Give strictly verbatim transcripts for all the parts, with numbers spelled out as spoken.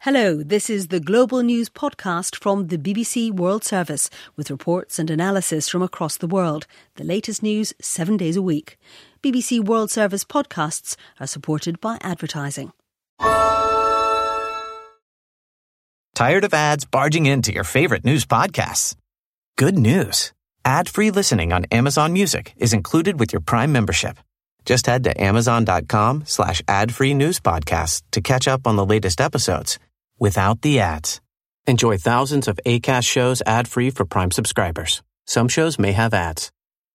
Hello, this is the Global News Podcast from the B B C World Service, with reports and analysis from across the world. The latest news seven days a week. B B C World Service podcasts are supported by advertising. Tired of ads barging into your favorite news podcasts? Good news. Ad-free listening on Amazon Music is included with your Prime membership. Just head to amazon.com slash ad-free news podcasts to catch up on the latest episodes without the ads. Enjoy thousands of Acast shows ad-free for Prime subscribers. Some shows may have ads.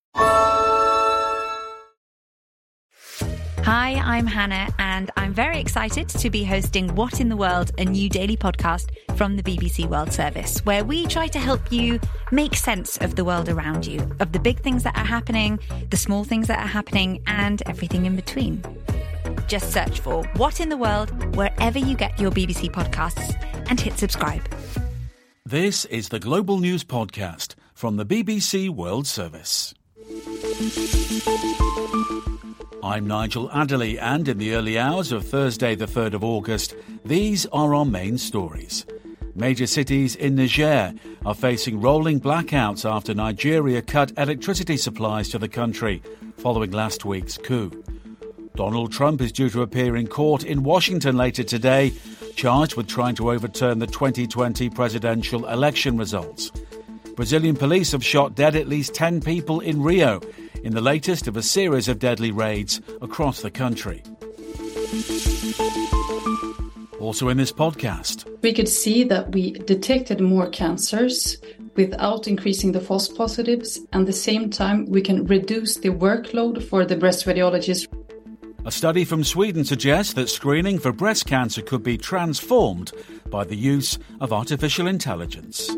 Hi, I'm Hannah, and I'm very excited to be hosting What in the World, a new daily podcast from the B B C World Service, where we try to help you make sense of the world around you, of the big things that are happening, the small things that are happening, and everything in between. Just search for What in the World wherever you get your B B C podcasts and hit subscribe. This is the Global News Podcast from the B B C World Service. I'm Nigel Adderley, and in the early hours of Thursday the third of August, these are our main stories. Major cities in Niger are facing rolling blackouts after Nigeria cut electricity supplies to the country following last week's coup. Donald Trump is due to appear in court in Washington later today, charged with trying to overturn the twenty twenty presidential election results. Brazilian police have shot dead at least ten people in Rio, in the latest of a series of deadly raids across the country. Also in this podcast, we could see that we detected more cancers without increasing the false positives, and at the same time we can reduce the workload for the breast radiologists. A study from Sweden suggests that screening for breast cancer could be transformed by the use of artificial intelligence.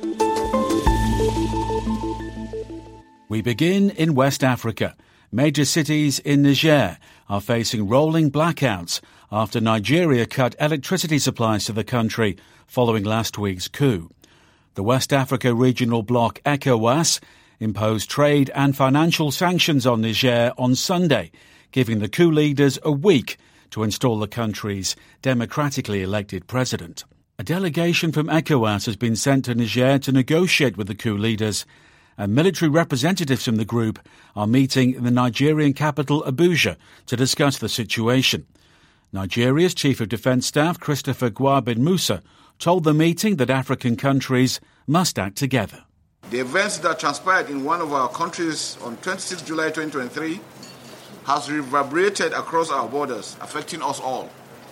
We begin in West Africa. Major cities in Niger are facing rolling blackouts after Nigeria cut electricity supplies to the country following last week's coup. The West Africa regional bloc ECOWAS imposed trade and financial sanctions on Niger on Sunday, giving the coup leaders a week to install the country's democratically elected president. A delegation from ECOWAS has been sent to Niger to negotiate with the coup leaders, and military representatives from the group are meeting in the Nigerian capital Abuja to discuss the situation. Nigeria's Chief of Defence Staff, Christopher Gwabin Musa, told the meeting that African countries must act together. The events that transpired in one of our countries on twenty-sixth of July twenty twenty-three has reverberated across our borders, affecting us all.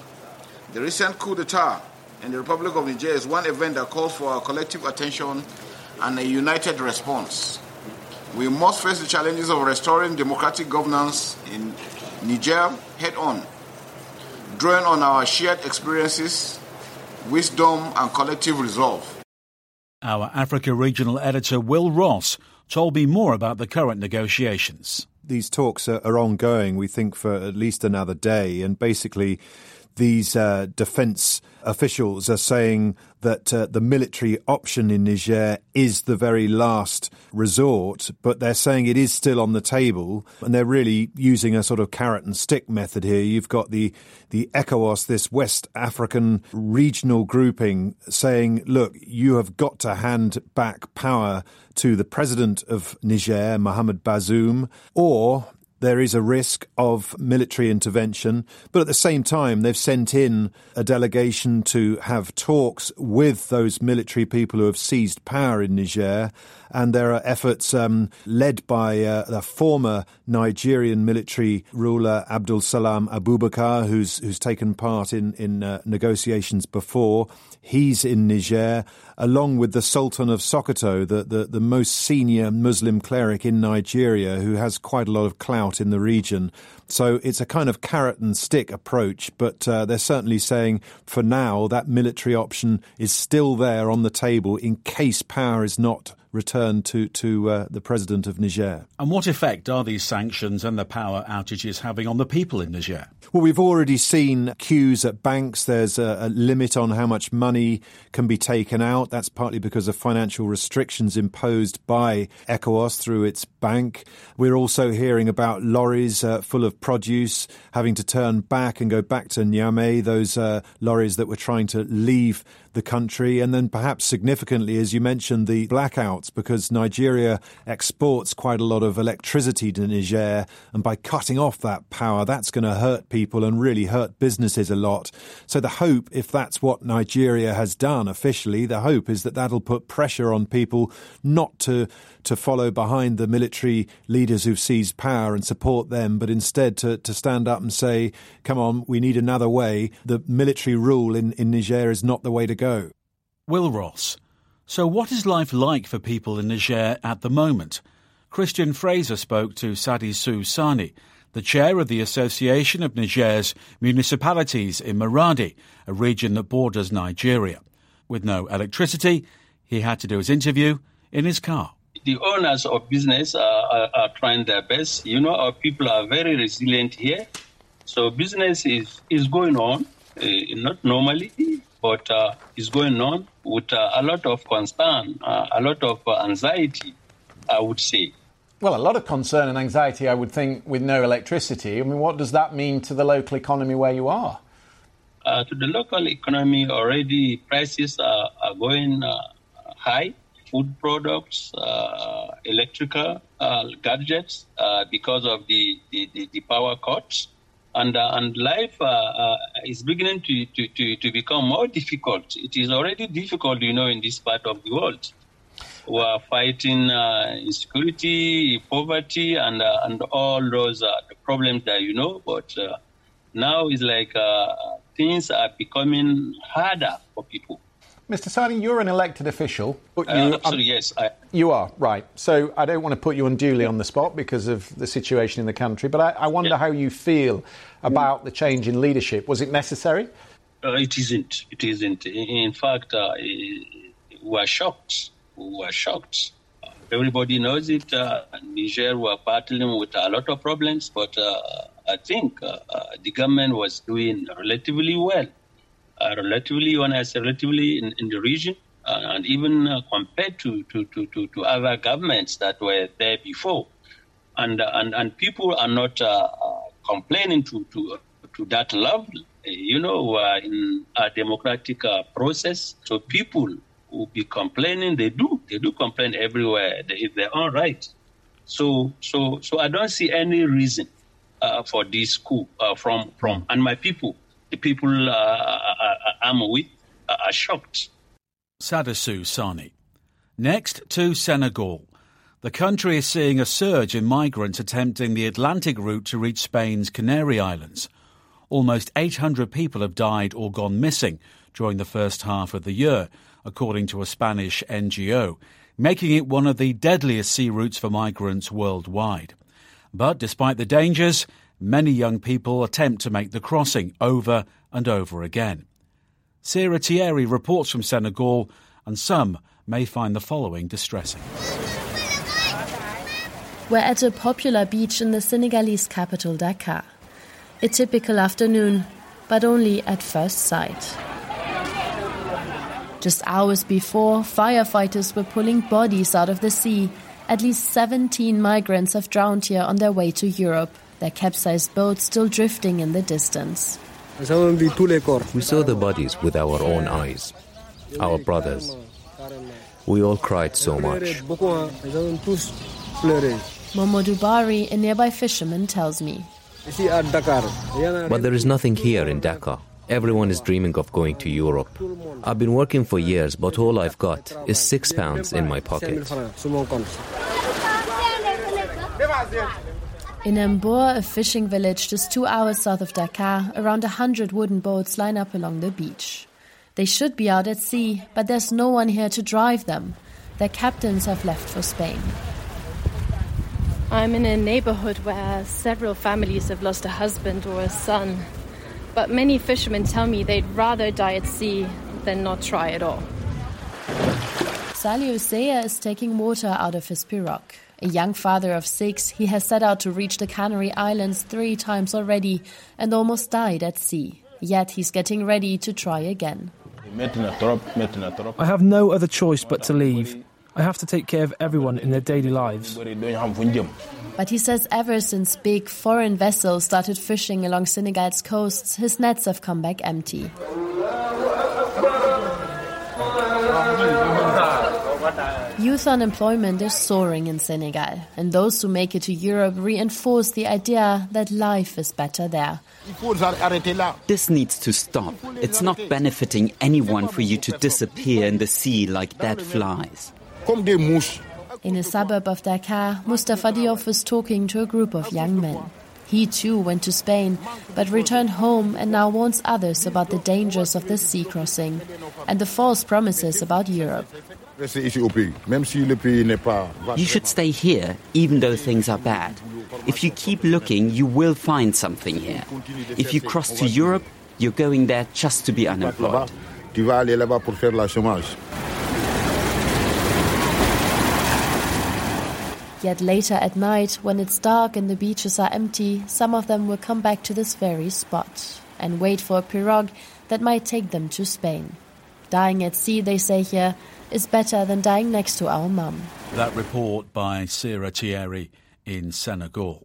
The recent coup d'etat in the Republic of Niger is one event that calls for our collective attention and a united response. We must face the challenges of restoring democratic governance in Niger head-on, drawing on our shared experiences, wisdom and collective resolve. Our Africa regional editor Will Ross told me more about the current negotiations. These talks are, are ongoing, we think, for at least another day, and basically these uh, defence officials are saying that uh, the military option in Niger is the very last resort, but they're saying it is still on the table, and they're really using a sort of carrot and stick method here. You've got the, the ECOWAS, this West African regional grouping, saying, look, you have got to hand back power to the president of Niger, Mohamed Bazoum, or there is a risk of military intervention. But at the same time, they've sent in a delegation to have talks with those military people who have seized power in Niger. And there are efforts um, led by uh, the former Nigerian military ruler, Abdul Salam Abubakar, who's who's taken part in, in uh, negotiations before. He's in Niger, along with the Sultan of Sokoto, the, the, the most senior Muslim cleric in Nigeria, who has quite a lot of clout in the region. So it's a kind of carrot and stick approach, but uh, they're certainly saying for now that military option is still there on the table in case power is not returned to, to uh, the president of Niger. And what effect are these sanctions and the power outages having on the people in Niger? Well, we've already seen queues at banks. There's a, a limit on how much money can be taken out. That's partly because of financial restrictions imposed by ECOWAS through its bank. We're also hearing about lorries uh, full of produce having to turn back and go back to Niamey, those uh, lorries that were trying to leave the country. And then perhaps significantly, as you mentioned, the blackouts, because Nigeria exports quite a lot of electricity to Niger. And by cutting off that power, that's going to hurt people and really hurt businesses a lot. So the hope, if that's what Nigeria has done officially, the hope is that that'll put pressure on people not to to follow behind the military leaders who've seized power and support them, but instead to, to stand up and say, come on, we need another way. The military rule in, in Niger is not the way to go. Will Ross. So what is life like for people in Niger at the moment? Christian Fraser spoke to Sadisou Sani, the chair of the Association of Niger's Municipalities in Maradi, a region that borders Nigeria. With no electricity, he had to do his interview in his car. The owners of business are, are, are trying their best. You know, our people are very resilient here. So business is, is going on, uh, not normally, but uh, it's going on with uh, a lot of concern, uh, a lot of uh, anxiety, I would say. Well, a lot of concern and anxiety, I would think, with no electricity. I mean, what does that mean to the local economy where you are? Uh, to the local economy, already prices are, are going uh, high. Food products, uh, electrical uh, gadgets, uh, because of the, the, the power cuts. And uh, and life uh, uh, is beginning to, to, to, to become more difficult. It is already difficult, you know, in this part of the world. We are fighting uh, insecurity, poverty, and uh, and all those uh, problems that you know. But uh, now it's like uh, things are becoming harder for people. Mister Sani, you're an elected official. But you, uh, absolutely, yes. I, you are, right. So I don't want to put you unduly on the spot because of the situation in the country, but I, I wonder yeah. how you feel about the change in leadership. Was it necessary? Uh, it isn't. It isn't. In fact, uh, we are shocked. We are shocked. Everybody knows it. Uh, Niger were battling with a lot of problems, but uh, I think uh, uh, the government was doing relatively well. Uh, relatively, when I say relatively, in, in the region, uh, and even uh, compared to, to, to, to, to other governments that were there before. And uh, and, and people are not uh, uh, complaining to, to, to that level. Uh, you know, uh, in a democratic uh, process, so people will be complaining. They do. They do complain everywhere. They, it's their own right. So, so, so I don't see any reason uh, for this coup uh, from, from, and my people. The people uh, I'm with are shocked. Sadisou Sani. Next to Senegal. The country is seeing a surge in migrants attempting the Atlantic route to reach Spain's Canary Islands. Almost eight hundred people have died or gone missing during the first half of the year, according to a Spanish N G O, making it one of the deadliest sea routes for migrants worldwide. But despite the dangers, many young people attempt to make the crossing over and over again. Sarah Thierry reports from Senegal, and some may find the following distressing. We're at a popular beach in the Senegalese capital, Dakar. A typical afternoon, but only at first sight. Just hours before, firefighters were pulling bodies out of the sea. At least seventeen migrants have drowned here on their way to Europe. Their capsized boat still drifting in the distance. We saw the bodies with our own eyes. Our brothers. We all cried so much. Momodou Bari, a nearby fisherman, tells me. But there is nothing here in Dakar. Everyone is dreaming of going to Europe. I've been working for years, but all I've got is six pounds in my pocket. In Mbor, a fishing village just two hours south of Dakar, around a hundred wooden boats line up along the beach. They should be out at sea, but there's no one here to drive them. Their captains have left for Spain. I'm in a neighborhood where several families have lost a husband or a son. But many fishermen tell me they'd rather die at sea than not try at all. Salih Useya is taking water out of his pirogue. A young father of six, he has set out to reach the Canary Islands three times already and almost died at sea. Yet he's getting ready to try again. I have no other choice but to leave. I have to take care of everyone in their daily lives. But he says ever since big foreign vessels started fishing along Senegal's coasts, his nets have come back empty. Youth unemployment is soaring in Senegal, and those who make it to Europe reinforce the idea that life is better there. This needs to stop. It's not benefiting anyone for you to disappear in the sea like dead flies. In a suburb of Dakar, Mustafa Diop is talking to a group of young men. He too went to Spain, but returned home and now warns others about the dangers of the sea crossing and the false promises about Europe. You should stay here, even though things are bad. If you keep looking, you will find something here. If you cross to Europe, you're going there just to be unemployed. Yet later at night, when it's dark and the beaches are empty, some of them will come back to this very spot and wait for a pirogue that might take them to Spain. Dying at sea, they say here, is better than dying next to our mum. That report by Sarah Thierry in Senegal.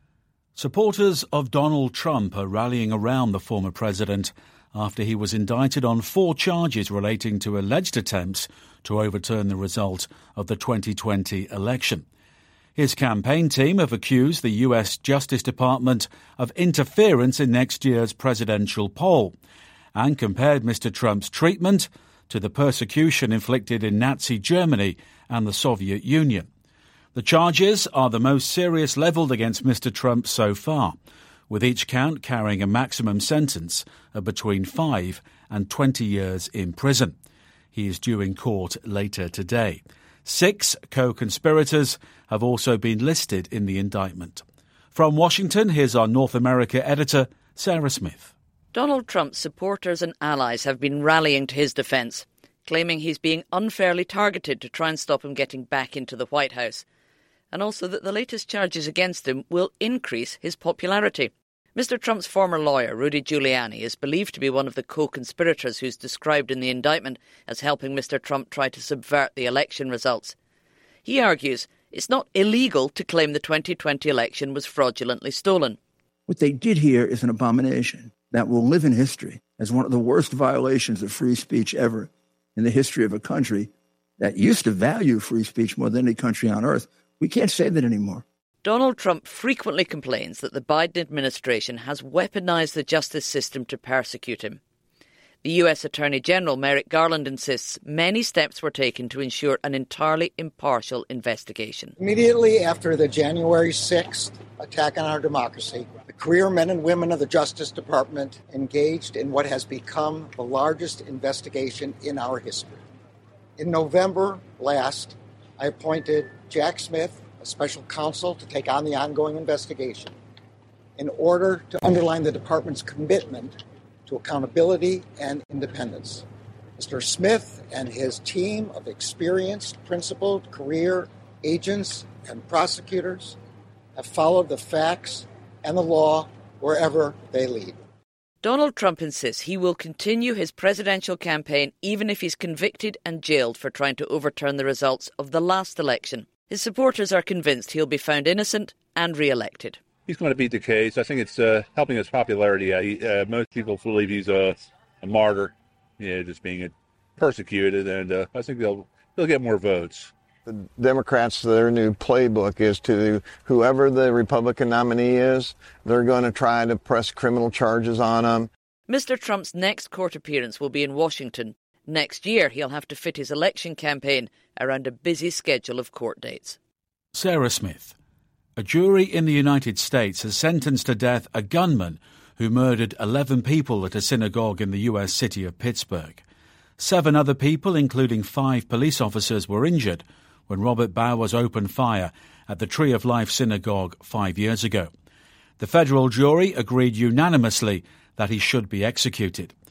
Supporters of Donald Trump are rallying around the former president after he was indicted on four charges relating to alleged attempts to overturn the result of the twenty twenty election. His campaign team have accused the U S Justice Department of interference in next year's presidential poll and compared Mister Trump's treatment to the persecution inflicted in Nazi Germany and the Soviet Union. The charges are the most serious levelled against Mister Trump so far, with each count carrying a maximum sentence of between five and twenty years in prison. He is due in court later today. Six co-conspirators have also been listed in the indictment. From Washington, here's our North America editor, Sarah Smith. Donald Trump's supporters and allies have been rallying to his defence, claiming he's being unfairly targeted to try and stop him getting back into the White House, and also that the latest charges against him will increase his popularity. Mister Trump's former lawyer, Rudy Giuliani, is believed to be one of the co-conspirators who's described in the indictment as helping Mister Trump try to subvert the election results. He argues it's not illegal to claim the twenty twenty election was fraudulently stolen. What they did here is an abomination that will live in history as one of the worst violations of free speech ever in the history of a country that used to value free speech more than any country on earth. We can't say that anymore. Donald Trump frequently complains that the Biden administration has weaponized the justice system to persecute him. The U S Attorney General Merrick Garland insists many steps were taken to ensure an entirely impartial investigation. Immediately after the January sixth attack on our democracy, the career men and women of the Justice Department engaged in what has become the largest investigation in our history. In November last, I appointed Jack Smith, a special counsel, to take on the ongoing investigation in order to underline the department's commitment to accountability and independence. Mister Smith and his team of experienced, principled career agents and prosecutors have followed the facts and the law wherever they lead. Donald Trump insists he will continue his presidential campaign even if he's convicted and jailed for trying to overturn the results of the last election. His supporters are convinced he'll be found innocent and re-elected. He's going to beat the case. I think it's uh, helping his popularity. Uh, he, uh, most people believe he's a, a martyr, you know, just being persecuted, and uh, I think they'll they'll get more votes. The Democrats, their new playbook is to whoever the Republican nominee is, they're going to try to press criminal charges on him. Mister Trump's next court appearance will be in Washington. Next year, he'll have to fit his election campaign around a busy schedule of court dates. Sarah Smith. A jury in the United States has sentenced to death a gunman who murdered eleven people at a synagogue in the U S city of Pittsburgh. Seven other people, including five police officers, were injured when Robert Bowers opened fire at the Tree of Life synagogue five years ago. The federal jury agreed unanimously that he should be executed.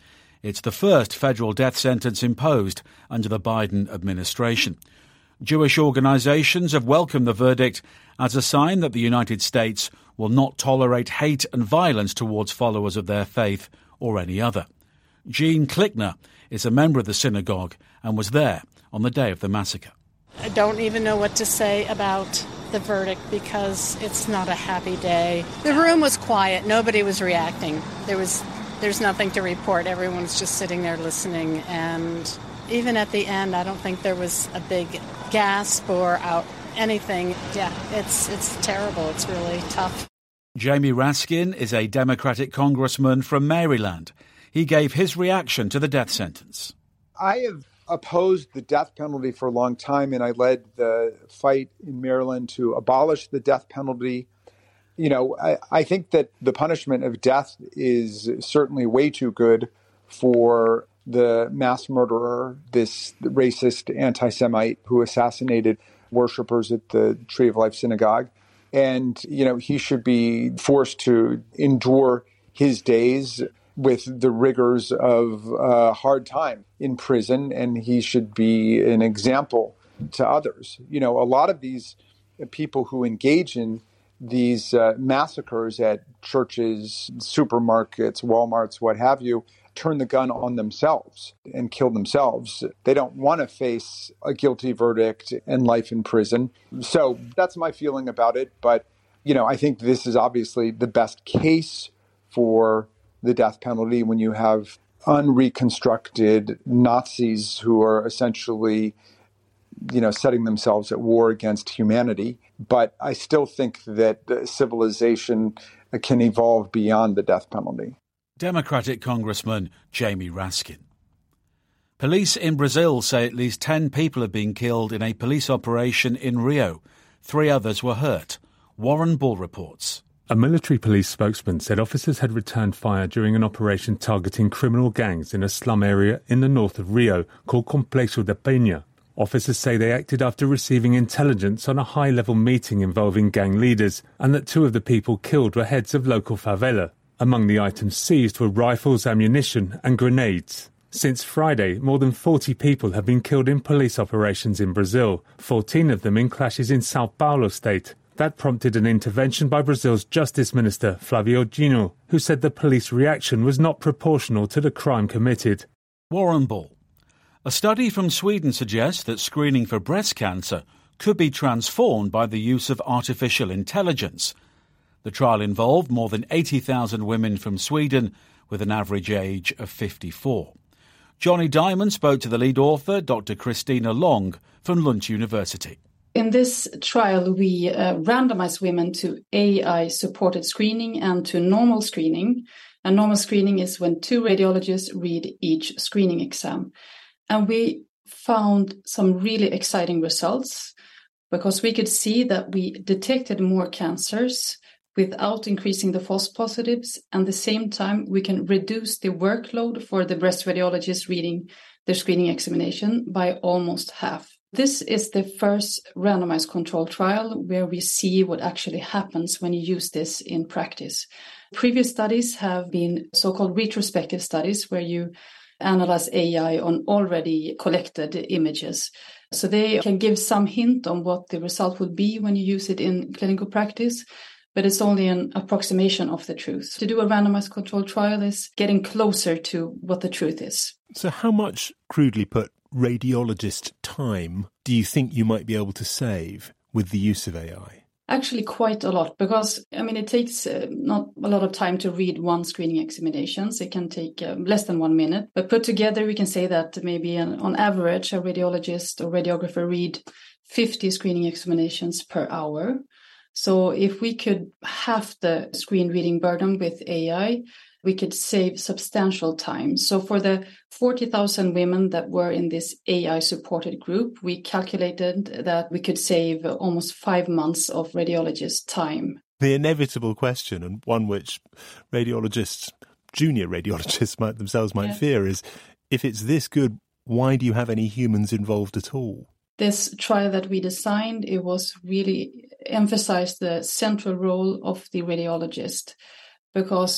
It's the first federal death sentence imposed under the Biden administration. Jewish organisations have welcomed the verdict as a sign that the United States will not tolerate hate and violence towards followers of their faith or any other. Jean Klickner is a member of the synagogue and was there on the day of the massacre. I don't even know what to say about the verdict because it's not a happy day. The room was quiet. Nobody was reacting. There was, there's nothing to report. Everyone's just sitting there listening. And even at the end, I don't think there was a big gasp or out anything. Yeah, it's it's terrible. It's really tough. Jamie Raskin is a Democratic congressman from Maryland. He gave his reaction to the death sentence. I have opposed the death penalty for a long time, and I led the fight in Maryland to abolish the death penalty. You know, I, I think that the punishment of death is certainly way too good for the mass murderer, this racist anti-Semite who assassinated worshipers at the Tree of Life Synagogue. And, you know, he should be forced to endure his days with the rigors of a hard time in prison, and he should be an example to others. You know, a lot of these people who engage in these uh, massacres at churches, supermarkets, Walmarts, what have you, turn the gun on themselves and kill themselves. They don't want to face a guilty verdict and life in prison. So that's my feeling about it. But, you know, I think this is obviously the best case for the death penalty when you have unreconstructed Nazis who are essentially, you know, setting themselves at war against humanity. But I still think that civilization can evolve beyond the death penalty. Democratic Congressman Jamie Raskin. Police in Brazil say at least ten people have been killed in a police operation in Rio. Three others were hurt. Warren Ball reports. A military police spokesman said officers had returned fire during an operation targeting criminal gangs in a slum area in the north of Rio called Complexo da Penha. Officers say they acted after receiving intelligence on a high-level meeting involving gang leaders and that two of the people killed were heads of local favela. Among the items seized were rifles, ammunition and grenades. Since Friday, more than forty people have been killed in police operations in Brazil, fourteen of them in clashes in Sao Paulo state. That prompted an intervention by Brazil's Justice Minister, Flávio Dino, who said the police reaction was not proportional to the crime committed. Warren Ball. A study from Sweden suggests that screening for breast cancer could be transformed by the use of artificial intelligence. The trial involved more than eighty thousand women from Sweden with an average age of fifty-four. Johnny Diamond spoke to the lead author, Doctor Christina Long, from Lund University. In this trial, we uh, randomized women to A I-supported screening and to normal screening. And normal screening is when two radiologists read each screening exam. And we found some really exciting results because we could see that we detected more cancers without increasing the false positives. And at the same time, we can reduce the workload for the breast radiologists reading their screening examination by almost half. This is the first randomized control trial where we see what actually happens when you use this in practice. Previous studies have been so-called retrospective studies where you analyze A I on already collected images. So they can give some hint on what the result will be when you use it in clinical practice, but it's only an approximation of the truth. To do a randomized control trial is getting closer to what the truth is. So how much, crudely put, radiologist time do you think you might be able to save with the use of A I? Actually, quite a lot, because, I mean, it takes uh, not a lot of time to read one screening examinations. It can take uh, less than one minute. But put together, we can say that maybe an, on average, a radiologist or radiographer read fifty screening examinations per hour. So if we could halve the screen reading burden with A I, we could save substantial time. So for the forty thousand women that were in this A I-supported group, we calculated that we could save almost five months of radiologist time. The inevitable question, and one which radiologists, junior radiologists might themselves might yeah. fear, is if it's this good, why do you have any humans involved at all? This trial that we designed, it was really emphasized the central role of the radiologist, because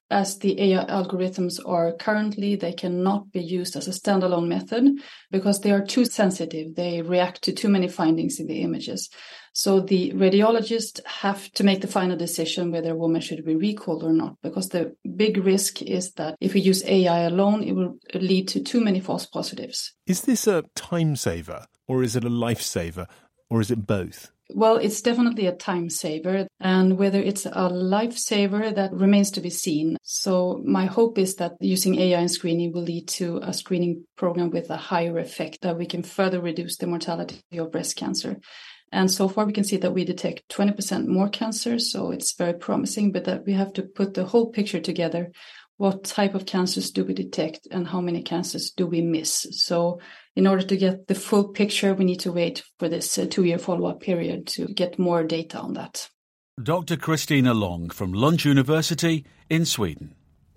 as the A I algorithms are currently, they cannot be used as a standalone method because they are too sensitive. They react to too many findings in the images. So the radiologists have to make the final decision whether a woman should be recalled or not, because the big risk is that if we use A I alone, it will lead to too many false positives. Is this a time saver, or is it a life saver, or is it both? Well, it's definitely a time saver, and whether it's a lifesaver, that remains to be seen. So my hope is that using A I in screening will lead to a screening program with a higher effect, that we can further reduce the mortality of breast cancer. And so far we can see that we detect twenty percent more cancer, so it's very promising, but that we have to put the whole picture together. What type of cancers do we detect and how many cancers do we miss? So in order to get the full picture, we need to wait for this uh, two-year follow-up period to get more data on that. Doctor Christina Long from Lund University in Sweden.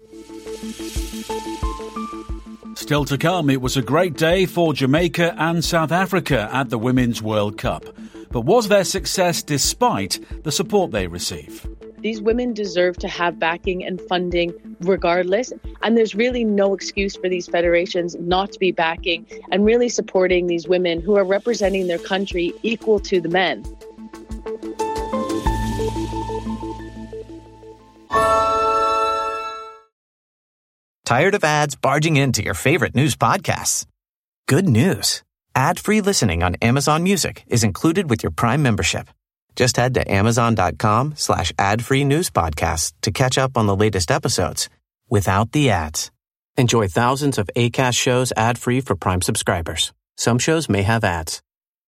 Still to come, it was a great day for Jamaica and South Africa at the Women's World Cup. But was their success despite the support they receive? These women deserve to have backing and funding regardless. And there's really no excuse for these federations not to be backing and really supporting these women who are representing their country equal to the men. Tired of ads barging into your favorite news podcasts? Good news. Ad-free listening on Amazon Music is included with your Prime membership. Just head to amazon.com slash ad-free news podcasts to catch up on the latest episodes without the ads. Enjoy thousands of Acast shows ad-free for Prime subscribers. Some shows may have ads.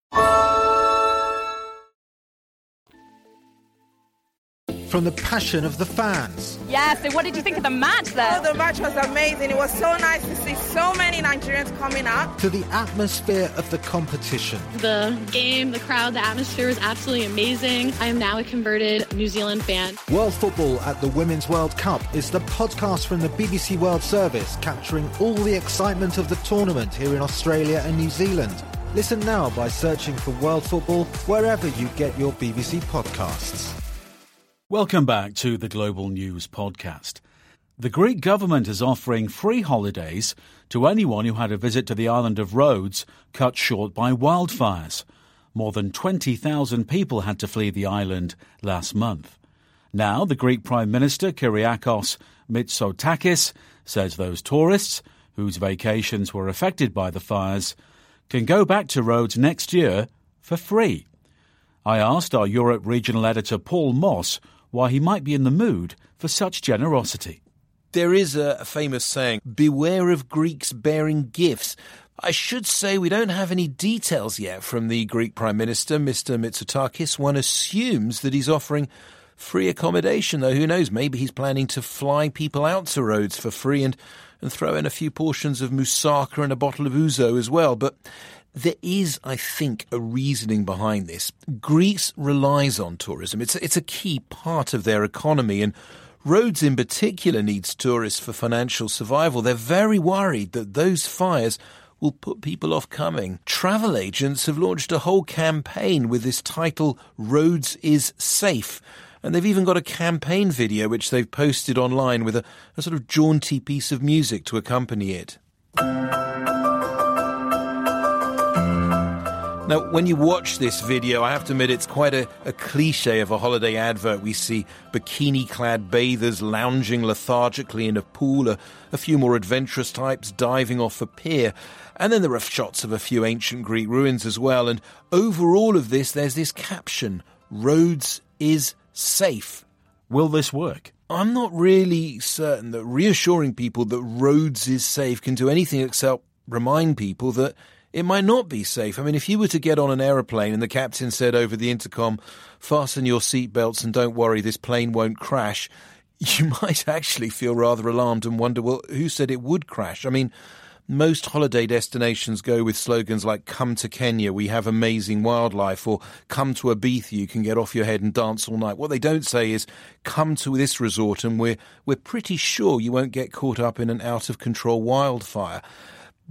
From the passion of the fans. Yeah, so what did you think of the match then? Oh, the match was amazing. It was so nice to see so many Nigerians coming up. To the atmosphere of the competition. The game, the crowd, the atmosphere was absolutely amazing. I am now a converted New Zealand fan. World Football at the Women's World Cup is the podcast from the B B C World Service, capturing all the excitement of the tournament here in Australia and New Zealand. Listen now by searching for World Football wherever you get your B B C podcasts. Welcome back to the Global News Podcast. The Greek government is offering free holidays to anyone who had a visit to the island of Rhodes cut short by wildfires. More than twenty thousand people had to flee the island last month. Now, the Greek Prime Minister Kyriakos Mitsotakis says those tourists whose vacations were affected by the fires can go back to Rhodes next year for free. I asked our Europe regional editor Paul Moss why he might be in the mood for such generosity. There is a famous saying, beware of Greeks bearing gifts. I should say we don't have any details yet from the Greek Prime Minister, Mister Mitsotakis. One assumes that he's offering free accommodation, though who knows, maybe he's planning to fly people out to Rhodes for free and, and throw in a few portions of moussaka and a bottle of ouzo as well. But there is, I think, a reasoning behind this. Greece relies on tourism. It's, it's a key part of their economy, and Rhodes in particular needs tourists for financial survival. They're very worried that those fires will put people off coming. Travel agents have launched a whole campaign with this title, Rhodes is Safe. And they've even got a campaign video which they've posted online with a, a sort of jaunty piece of music to accompany it. Now, when you watch this video, I have to admit it's quite a, a cliche of a holiday advert. We see bikini-clad bathers lounging lethargically in a pool, a, a few more adventurous types diving off a pier, and then there are shots of a few ancient Greek ruins as well. And over all of this, there's this caption, Rhodes is safe. Will this work? I'm not really certain that reassuring people that Rhodes is safe can do anything except remind people that it might not be safe. I mean, if you were to get on an aeroplane and the captain said over the intercom, fasten your seatbelts and don't worry, this plane won't crash, you might actually feel rather alarmed and wonder, well, who said it would crash? I mean, most holiday destinations go with slogans like, come to Kenya, we have amazing wildlife, or come to Ibiza, you can get off your head and dance all night. What they don't say is, come to this resort and we're, we're pretty sure you won't get caught up in an out-of-control wildfire.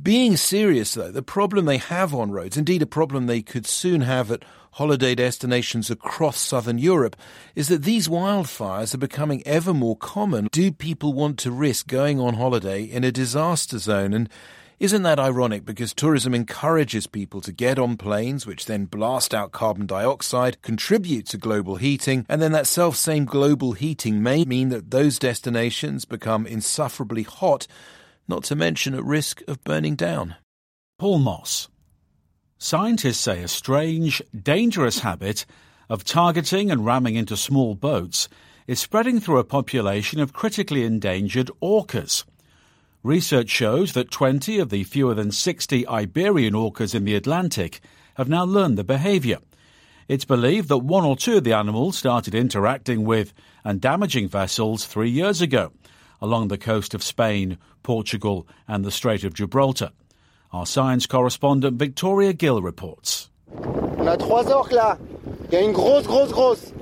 Being serious, though, the problem they have on roads, indeed a problem they could soon have at holiday destinations across southern Europe, is that these wildfires are becoming ever more common. Do people want to risk going on holiday in a disaster zone? And isn't that ironic? Because tourism encourages people to get on planes, which then blast out carbon dioxide, contribute to global heating, and then that self-same global heating may mean that those destinations become insufferably hot, not to mention at risk of burning down. Paul Moss. Scientists say a strange, dangerous habit of targeting and ramming into small boats is spreading through a population of critically endangered orcas. Research shows that twenty of the fewer than sixty Iberian orcas in the Atlantic have now learned the behaviour. It's believed that one or two of the animals started interacting with and damaging vessels three years ago along the coast of Spain, Portugal and the Strait of Gibraltar. Our science correspondent Victoria Gill reports. On a trois orques là. Il y a une grosse, grosse, grosse.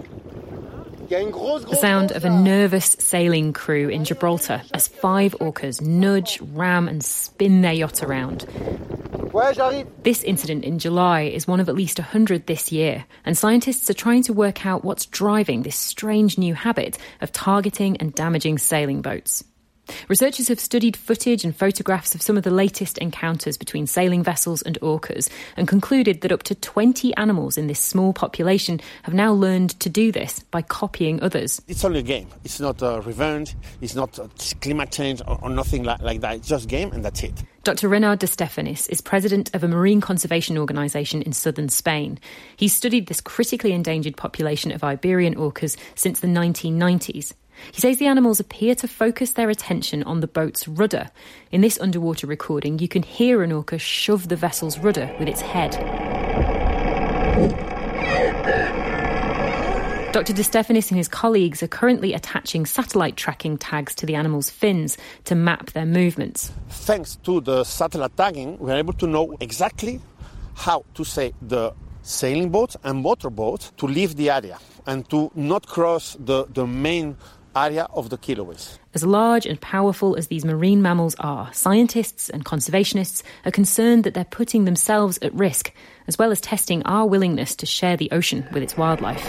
The sound of a nervous sailing crew in Gibraltar as five orcas nudge, ram and spin their yacht around. This incident in July is one of at least one hundred this year, and scientists are trying to work out what's driving this strange new habit of targeting and damaging sailing boats. Researchers have studied footage and photographs of some of the latest encounters between sailing vessels and orcas and concluded that up to twenty animals in this small population have now learned to do this by copying others. It's only a game. It's not a revenge. It's not a climate change or, or nothing like, like that. It's just a game and that's it. Doctor Renard de Stefanis is president of a marine conservation organisation in southern Spain. He's studied this critically endangered population of Iberian orcas since the nineteen nineties. He says the animals appear to focus their attention on the boat's rudder. In this underwater recording, you can hear an orca shove the vessel's rudder with its head. Doctor De Stefanis and his colleagues are currently attaching satellite tracking tags to the animals' fins to map their movements. Thanks to the satellite tagging, we're able to know exactly how to say the sailing boats and motorboats to leave the area and to not cross the, the main area of the kiloways. As large and powerful as these marine mammals are, scientists and conservationists are concerned that they're putting themselves at risk, as well as testing our willingness to share the ocean with its wildlife.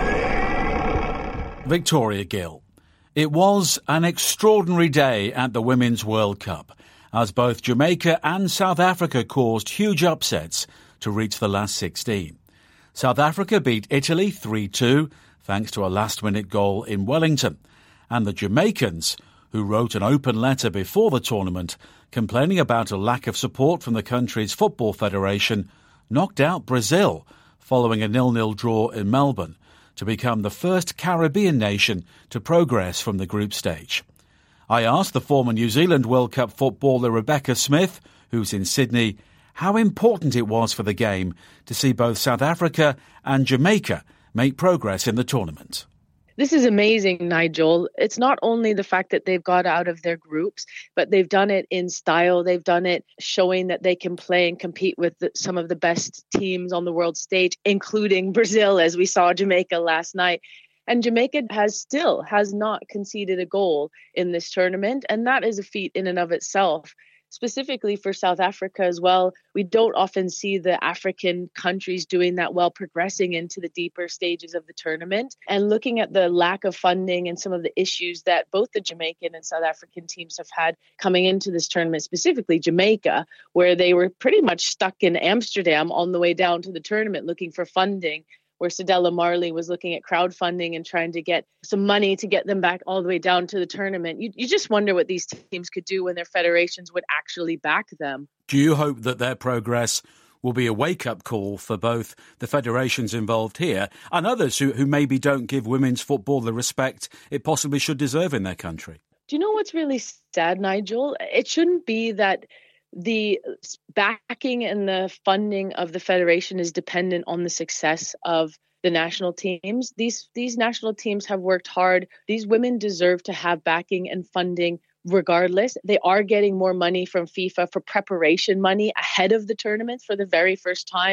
Victoria Gill. It was an extraordinary day at the Women's World Cup, as both Jamaica and South Africa caused huge upsets to reach the last sixteen. South Africa beat Italy three two, thanks to a last-minute goal in Wellington. And the Jamaicans, who wrote an open letter before the tournament complaining about a lack of support from the country's football federation, knocked out Brazil following a nil-nil draw in Melbourne to become the first Caribbean nation to progress from the group stage. I asked the former New Zealand World Cup footballer Rebecca Smith, who's in Sydney, how important it was for the game to see both South Africa and Jamaica make progress in the tournament. This is amazing, Nigel. It's not only the fact that they've got out of their groups, but they've done it in style. They've done it showing that they can play and compete with the, some of the best teams on the world stage, including Brazil, as we saw Jamaica last night. And Jamaica has still has not conceded a goal in this tournament. And that is a feat in and of itself. Specifically for South Africa as well, we don't often see the African countries doing that well, progressing into the deeper stages of the tournament. And looking at the lack of funding and some of the issues that both the Jamaican and South African teams have had coming into this tournament, specifically Jamaica, where they were pretty much stuck in Amsterdam on the way down to the tournament looking for funding, where Cedella Marley was looking at crowdfunding and trying to get some money to get them back all the way down to the tournament. You, you just wonder what these teams could do when their federations would actually back them. Do you hope that their progress will be a wake-up call for both the federations involved here and others who, who maybe don't give women's football the respect it possibly should deserve in their country? Do you know what's really sad, Nigel? It shouldn't be that the backing and the funding of the federation is dependent on the success of the national teams. These these national teams have worked hard. These women deserve to have backing and funding regardless. They are getting more money from FIFA for preparation money ahead of the tournament for the very first time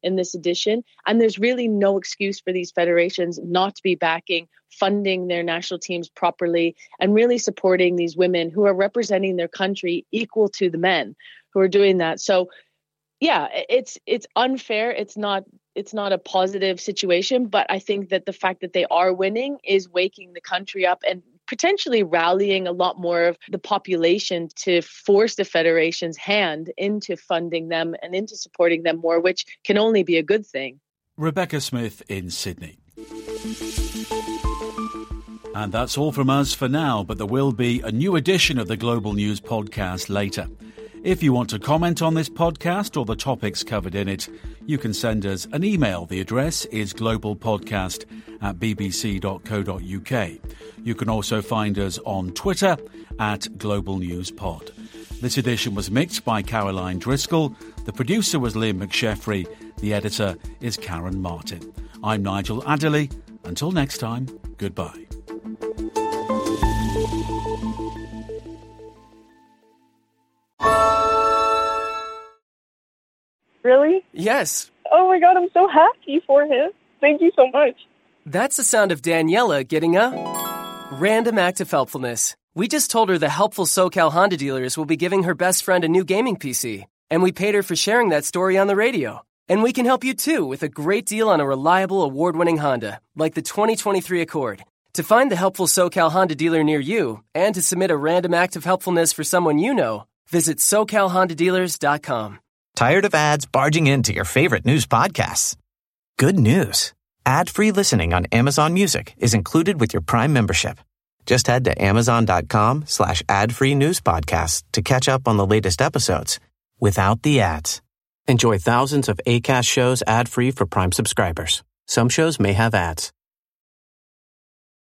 in this edition. And there's really no excuse for these federations not to be backing, funding their national teams properly, and really supporting these women who are representing their country equal to the men who are doing that. So, yeah, it's it's unfair. It's not it's not a positive situation, but I think that the fact that they are winning is waking the country up and potentially rallying a lot more of the population to force the federation's hand into funding them and into supporting them more, which can only be a good thing. Rebecca Smith in Sydney. And that's all from us for now, but there will be a new edition of the Global News podcast later. If you want to comment on this podcast or the topics covered in it, you can send us an email. The address is globalpodcast at bbc.co.uk. You can also find us on Twitter at globalnewspod. This edition was mixed by Caroline Driscoll. The producer was Liam McSheffrey. The editor is Karen Martin. I'm Nigel Adderley. Until next time, goodbye. Really? Yes. Oh my God, I'm so happy for him. Thank you so much. That's the sound of Daniela getting a random act of helpfulness. We just told her the helpful SoCal Honda dealers will be giving her best friend a new gaming P C. And we paid her for sharing that story on the radio. And we can help you too with a great deal on a reliable award-winning Honda, like the twenty twenty-three Accord. To find the helpful SoCal Honda dealer near you and to submit a random act of helpfulness for someone you know, visit so cal honda dealers dot com. Tired of ads barging into your favorite news podcasts? Good news. Ad-free listening on Amazon Music is included with your Prime membership. Just head to amazon.com slash ad-free news podcasts to catch up on the latest episodes without the ads. Enjoy thousands of Acast shows ad-free for Prime subscribers. Some shows may have ads.